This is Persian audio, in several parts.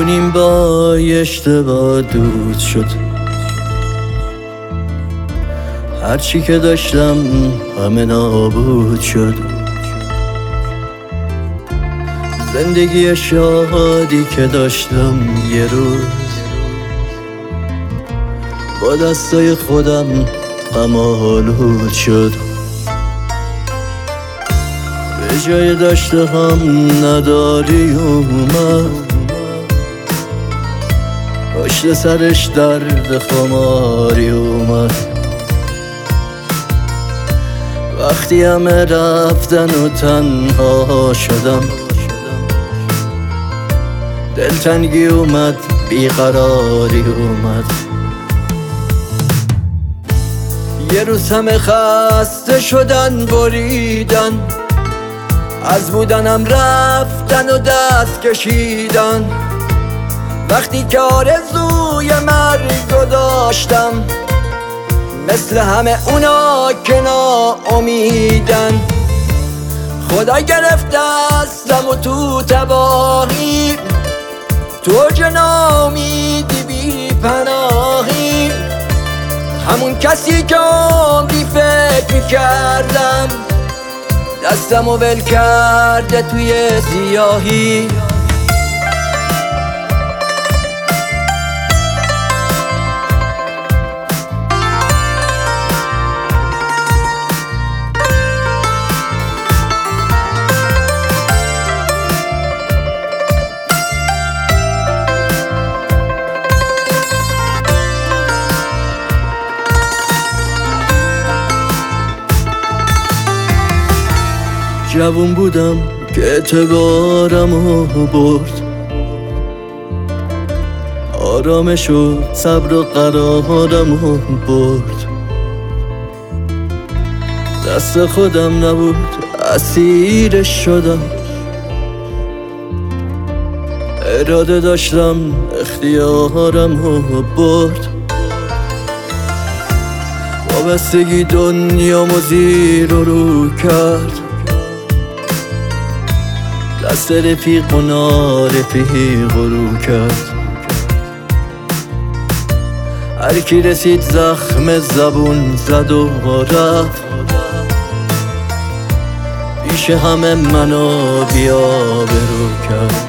جونیم با اشتباه دود شد. هرچی که داشتم همه نابود شد. زندگی شادی که داشتم یه روز با دستای خودم غم آلود شد. به جای داشته هم نداری اومد، پشت سرش درد خماری اومد. وقتی همه رفتن و تنها شدم، دلتنگی اومد، بیقراری اومد. یه روز همه خسته شدن، بریدن، از بودنم رفتن و دست کشیدن. وقتی که آرزوی مرگو داشتم، مثل همه اونا که ناامیدن. خدا گرفت دستم و تو تباهی، تو ناامیدی بی پناهی. همون کسی که عمری فکر میکردم، دستم و ول کرده توی سیاهی. جوون بودم که اعتبارمو برد، آرامش و صبر و قرارمو برد. دست خودم نبود، اسیرش شدم. اراده داشتم، اختیارمو برد. وابستگی دنیامو زیر و رو کرد. دست رفیق و نارفیق رو کرد. هر کی رسید زخم زبون زد و رفت، پیش همه منو بی‌آبرو کرد.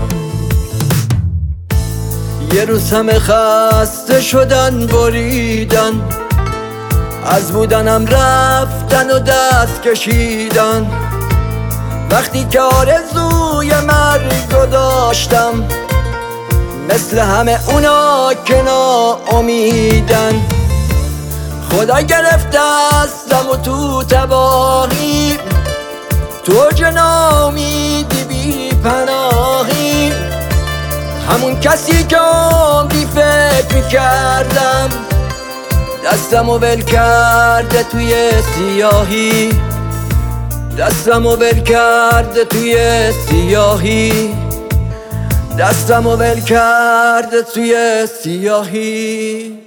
یه روز همه خسته شدن، بریدن، از بودنم رفتن و دست کشیدن. وقتی که آرزوی مرگو داشتم، مثل همه اونا که ناامیدن. خدا گرفت دستم و تو تباهی، تو ناامیدی بی پناهی. همون کسی که عمری فکر میکردم، دستم و ول کرده توی سیاهی. دستم و ول کرده توی سیاهی. دستم و ول کرده توی سیاهی.